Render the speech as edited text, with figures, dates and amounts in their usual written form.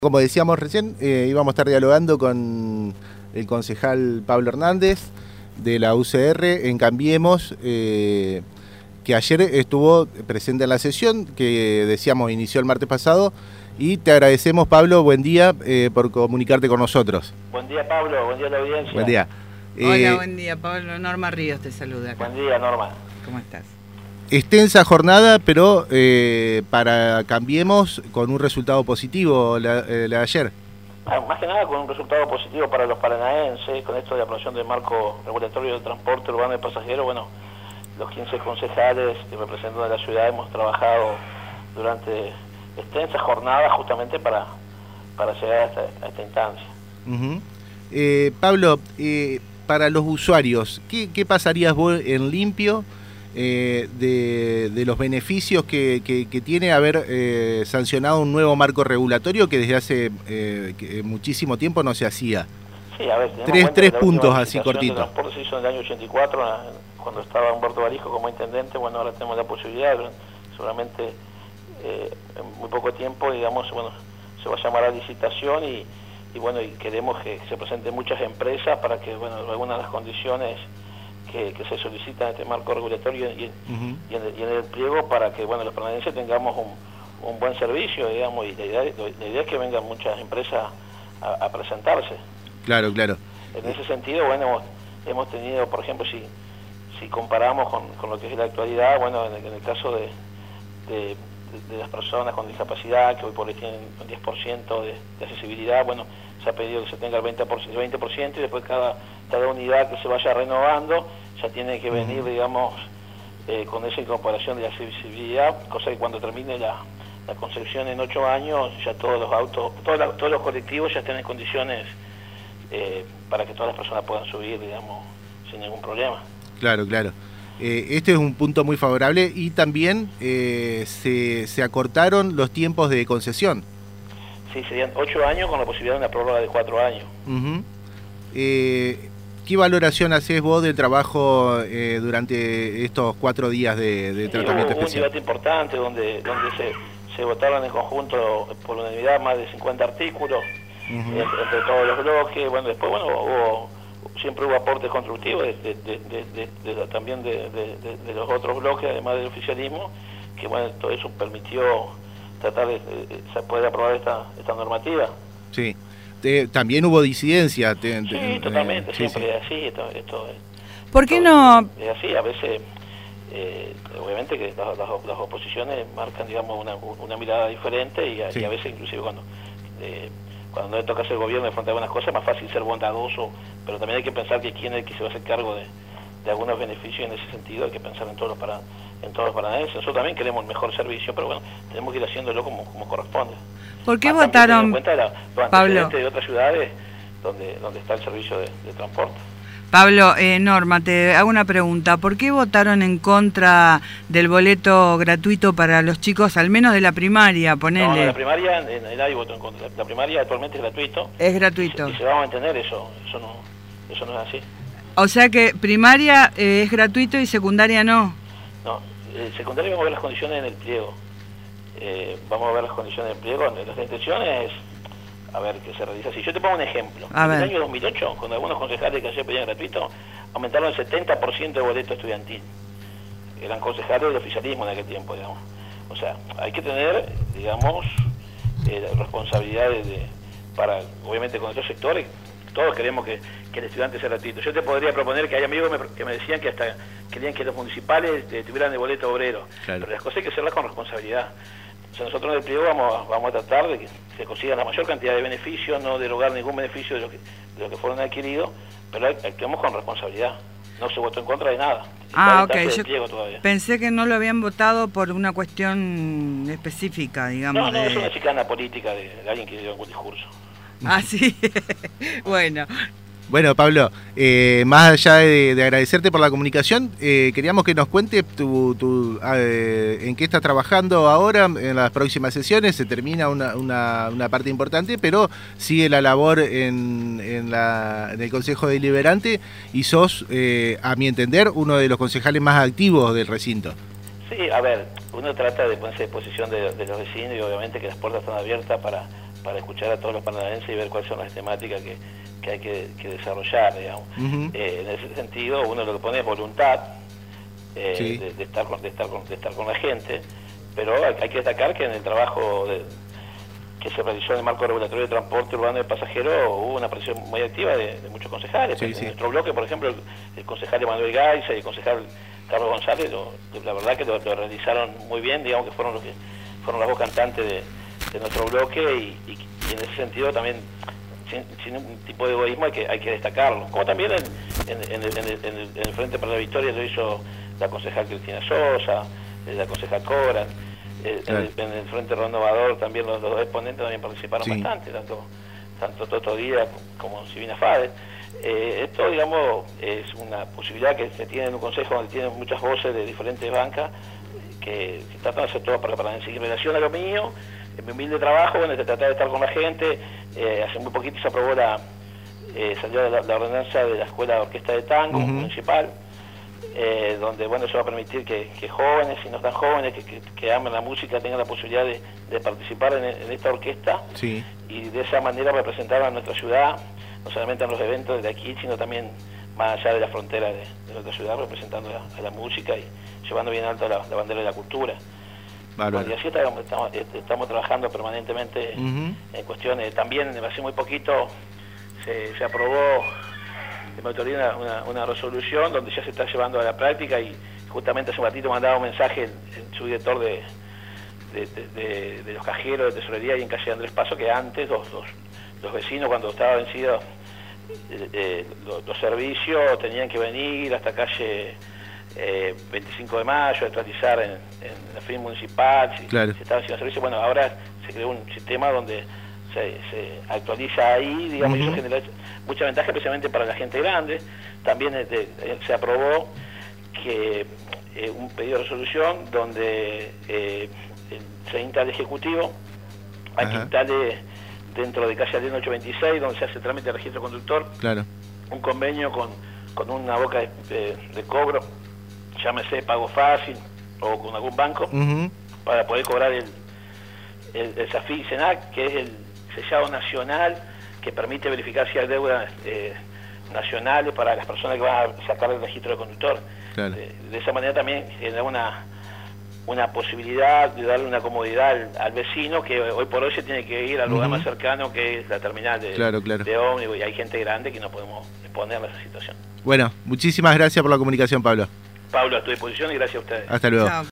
Como decíamos recién, íbamos a estar dialogando con el concejal Pablo Hernández de la UCR en Cambiemos, que ayer estuvo presente en la sesión, que decíamos inició el martes pasado, y te agradecemos, Pablo, buen día por comunicarte con nosotros. Buen día, Pablo, buen día a la audiencia. Buen día. Hola, buen día, Pablo. Norma Ríos te saluda acá. Buen día, Norma. ¿Cómo estás? Extensa jornada, pero para Cambiemos con un resultado positivo la de ayer. Más que nada con un resultado positivo para los paranaenses, con esto de aprobación del marco regulatorio de transporte urbano de pasajeros. Bueno, los 15 concejales y representantes de la ciudad hemos trabajado durante extensas jornadas justamente para llegar a esta instancia. Pablo, para los usuarios, ¿qué pasarías vos en limpio de los beneficios que tiene haber sancionado un nuevo marco regulatorio que desde hace muchísimo tiempo no se hacía? Sí, a ver, tres puntos así cortitos. El transporte se hizo en el año 84, cuando estaba Humberto Barijo como intendente. Bueno, ahora tenemos la posibilidad, seguramente en muy poco tiempo, digamos, bueno, se va a llamar a licitación y bueno, y queremos que se presenten muchas empresas para que, bueno, algunas de las condiciones que se solicitan en este marco regulatorio y en el pliego, para que, bueno, los paranaenses tengamos un buen servicio, digamos, y la idea es que vengan muchas empresas a presentarse. Claro, claro. En ese sentido, bueno, hemos tenido, por ejemplo, si comparamos con lo que es la actualidad, bueno, en el caso de las personas con discapacidad, que hoy por hoy tienen un 10% de accesibilidad, bueno, se ha pedido que se tenga el 20% y después cada unidad que se vaya renovando ya tiene que venir, digamos, con esa incorporación de accesibilidad, cosa que cuando termine la concepción en 8 años, ya todos los autos, todos los colectivos ya estén en condiciones para que todas las personas puedan subir, digamos, sin ningún problema. Claro, claro. Este es un punto muy favorable y también se acortaron los tiempos de concesión. Sí, serían 8 años con la posibilidad de una prórroga de 4 años. ¿Qué valoración haces vos del trabajo durante estos 4 días de tratamiento especial? Un debate importante donde se votaron en conjunto por unanimidad más de 50 artículos entre todos los bloques. Bueno, después, bueno, siempre hubo aportes constructivos también de los otros bloques, además del oficialismo, que, bueno, todo eso permitió tratar de poder aprobar esta normativa. Sí. También hubo disidencia. Sí, totalmente, siempre es así. ¿Por qué no? Es así, a veces, obviamente que las oposiciones marcan, digamos, una mirada diferente y a veces inclusive cuando no le toca ser gobierno de frente a algunas cosas es más fácil ser bondadoso, pero también hay que pensar que quién es el que se va a hacer cargo de algunos beneficios. En ese sentido hay que pensar en todos los paranaenses. Nosotros también queremos mejor servicio, pero bueno, tenemos que ir haciéndolo como corresponde. ¿Por qué votaron, en cuenta los antecedentes de otras ciudades donde está el servicio de transporte? Pablo, Norma, te hago una pregunta. ¿Por qué votaron en contra del boleto gratuito para los chicos, al menos de la primaria? Ponele. No, de la primaria nadie votó en contra. La primaria actualmente es gratuito. Es gratuito. Y se va a mantener eso no es así. O sea que primaria es gratuito y secundaria no. No, secundaria vamos a ver las condiciones en el pliego. Vamos a ver las condiciones del pliego. La intención es, a ver, que se realiza así. Yo te pongo un ejemplo. En el año 2008, cuando algunos concejales que ayer pedían gratuito, aumentaron el 70% de boleto estudiantil. Eran concejales del oficialismo en aquel tiempo, digamos. O sea, hay que tener, digamos, responsabilidades para, obviamente, con estos sectores. Todos queremos que el estudiante sea gratuito. Yo te podría proponer que hay amigos que me decían que hasta querían que los municipales tuvieran el boleto obrero. Claro. Pero las cosas hay que hacerlas con responsabilidad. O sea, nosotros en el pliego vamos a tratar de que se consiga la mayor cantidad de beneficios, no derogar ningún beneficio de lo que fueron adquiridos, pero actuemos con responsabilidad. No se votó en contra de nada. Ok. Yo pensé que no lo habían votado por una cuestión específica, digamos. No, es una chicana política de alguien que dio algún discurso. Ah, sí. Bueno. Bueno, Pablo, más allá de agradecerte por la comunicación, queríamos que nos cuente en qué estás trabajando ahora en las próximas sesiones. Se termina una parte importante, pero sigue la labor en el Consejo Deliberante y sos, a mi entender, uno de los concejales más activos del recinto. Sí, a ver, uno trata de ponerse a disposición de los vecinos y obviamente que las puertas están abiertas para para escuchar a todos los paranaenses y ver cuáles son las temáticas que hay que desarrollar, digamos. En ese sentido, uno lo que pone es voluntad de estar con la gente, pero hay que destacar que en el trabajo que se realizó en el marco regulatorio de transporte urbano de pasajeros hubo una presión muy activa de muchos concejales. En nuestro bloque, por ejemplo, el concejal Emanuel Gaiza y el concejal Carlos González, la verdad que lo realizaron muy bien, digamos que fueron las voz cantantes de nuestro bloque y en ese sentido también sin un tipo de egoísmo hay que destacarlo. Como también en el Frente para la Victoria lo hizo la concejal Cristina Sosa, la concejal Cora, en el Frente Renovador también los dos exponentes también participaron bastante, tanto Toto Díaz como Silvina Fade. Esto, digamos, es una posibilidad que se tiene en un consejo donde tienen muchas voces de diferentes bancas que tratan de hacer todo para en relación a lo mío, en mi humilde trabajo, bueno, se trata de estar con la gente. Hace muy poquito se aprobó salió la ordenanza de la Escuela de Orquesta de Tango municipal, donde, bueno, eso va a permitir que jóvenes y no tan jóvenes que amen la música tengan la posibilidad de participar en esta orquesta y de esa manera representar a nuestra ciudad, no solamente en los eventos de aquí, sino también más allá de la frontera de nuestra ciudad, representando a la música y llevando bien alto la bandera de la cultura. Bueno, y así estamos trabajando permanentemente en cuestiones. También hace muy poquito se aprobó de mi autoría una resolución donde ya se está llevando a la práctica, y justamente hace un ratito mandaba un mensaje el subdirector de los cajeros de tesorería y en calle Andrés Paso, que antes los vecinos, cuando estaba vencido los servicios, tenían que venir hasta calle 25 de mayo a actualizar en la FIM municipal si estaba haciendo servicio. Bueno, ahora se creó un sistema donde se actualiza ahí, digamos, y eso genera mucha ventaja, especialmente para la gente grande. También se aprobó que un pedido de resolución donde se insta al Ejecutivo a que instale dentro de calle Alén 826, donde se hace el trámite de registro conductor, un convenio con una boca de cobro, llámese Pago Fácil o con algún banco, para poder cobrar el SAFI SENAC, que es el sellado nacional que permite verificar si hay deudas nacionales para las personas que van a sacar el registro de conductor. De esa manera también genera una posibilidad de darle una comodidad al vecino, que hoy por hoy se tiene que ir al lugar más cercano, que es la terminal de ómnibus, y hay gente grande que no podemos exponerle a esa situación. Bueno, muchísimas gracias por la comunicación, Pablo. Pablo, a tu disposición, y gracias a ustedes. Hasta luego. Chao.